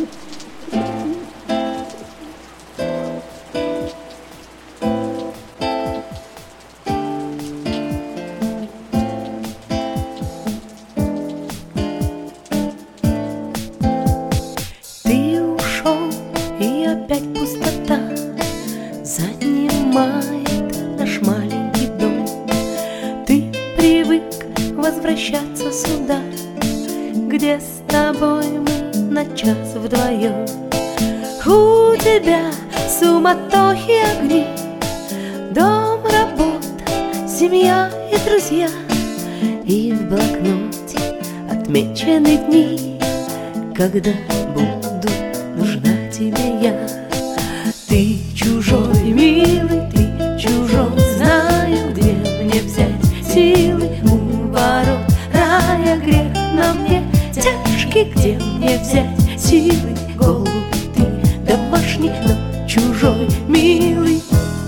Занимает наш маленький дом. Ты привык возвращаться сюда, где с тобой мы на час вдвоем. У тебя суматохи, огни, дом, работа, семья и друзья. И в блокноте отмечены дни, когда буду нужна тебе я. Ты чужой, милый, ты чужой, знаю, где мне взять силы. У ворот рая грех на мне тяжкий, где мне взять силы. Голубь ты домашний, но чужой, милый.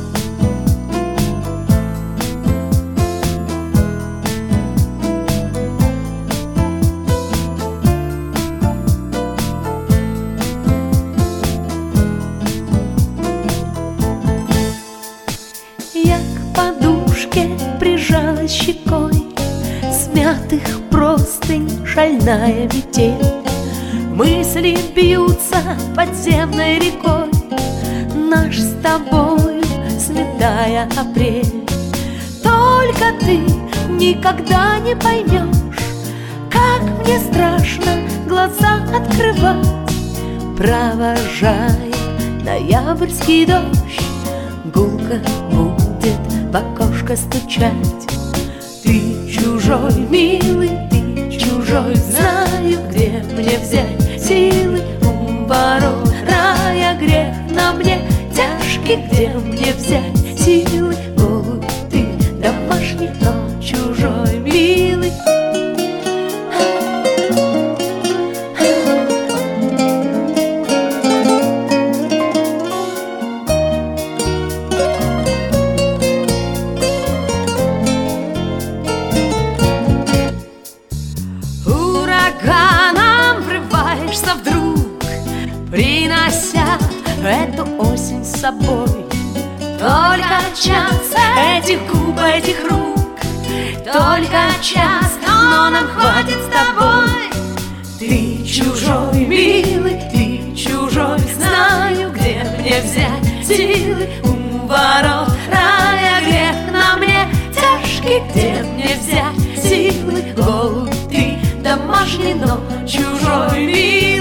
Я к подушке прижалась щекой, смятых простынь шальная метель. Мысли бьются подземной рекой, наш с тобою сметая апрель. Только ты никогда не поймешь, как мне страшно глаза открывать, провожая ноябрьский дождь. Гулко будет в окошко стучать. Ты чужой, милый, ты чужой, знаю, где мне взять силы. У ворот рая грех на мне тяжкий, где мне взять силы. Голубь ты домашний, но чужой, милый. Ураганом врываешься вдруг, принося эту осень с собой. Только час этих губ, этих рук, только час, но нам хватит с тобой. Ты чужой, милый, ты чужой, знаю, где мне взять силы. У ворот рая грех на мне тяжкий, где мне взять силы. Голубь ты домашний, но чужой, милый.